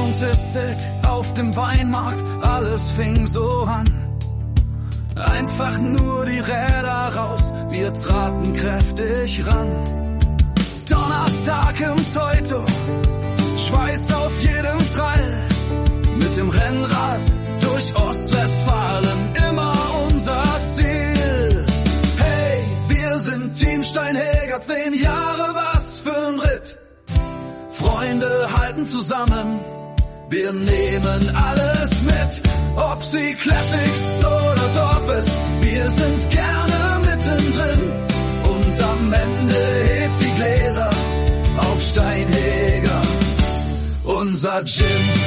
uns ist es auf dem Weinmarkt, alles fing so an. Einfach nur die Räder raus, wir traten kräftig ran. Donnerstag im Teuto, Schweiß auf jedem Trall. Mit dem Rennrad durch Ostwestfalen, immer unser Ziel. Hey, wir sind Team Steinheger, 10 Jahre, was für ein Ritt. Freunde halten zusammen, wir nehmen alles mit. Ob sie Classics oder Dorf ist, wir sind gerne mittendrin. Und am Ende hebt die Gläser auf Steinheger, unser Gin.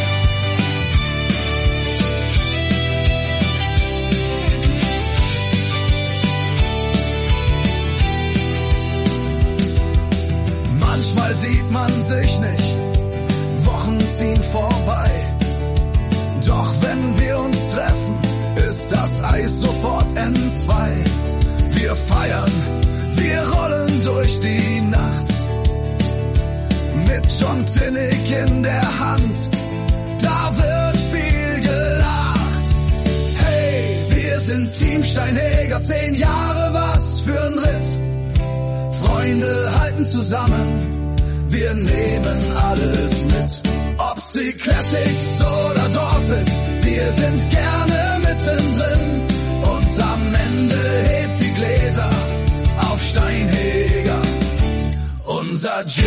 Manchmal sieht man sich nicht, Wochen ziehen vorbei. Doch wenn wir uns treffen, ist das Eis sofort entzwei. Wir feiern, wir rollen durch die Nacht. Mit John Tinnig in der Hand, da wird viel gelacht. Hey, wir sind Team Steinheger, 10 Jahre, was für ein Ritt. Freunde halten zusammen, wir nehmen alles mit. Ob sie Classics oder Dorf ist, wir sind gerne mittendrin. Und am Ende hebt die Gläser auf Steinheger, unser Gin.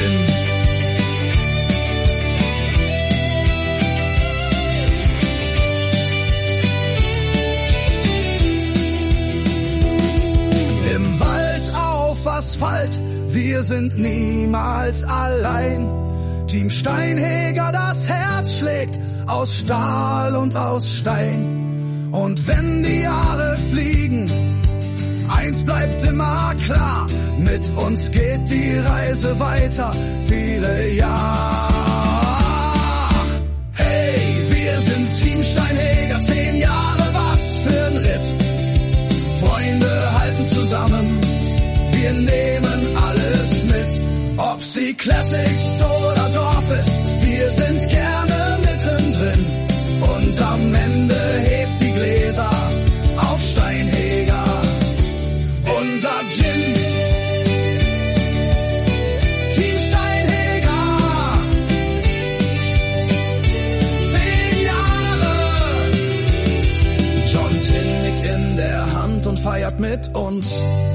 Im Wald auf Asphalt, wir sind niemals allein. Team Steinheger, das Herz schlägt aus Stahl und aus Stein. Und wenn die Jahre fliegen, eins bleibt immer klar, mit uns geht die Reise weiter, viele Jahre. Hey, wir sind Team Steinheger, 10 Jahre, was für ein Ritt. Freunde halten zusammen, wir nehmen alles mit. Ob sie Classics oder Dorf ist, wir sind gerne mittendrin. Und am Ende hebt die Gläser auf Steinheger, unser Gin. Team Steinheger, 10 Jahre. John Tinnig in der Hand und feiert mit uns.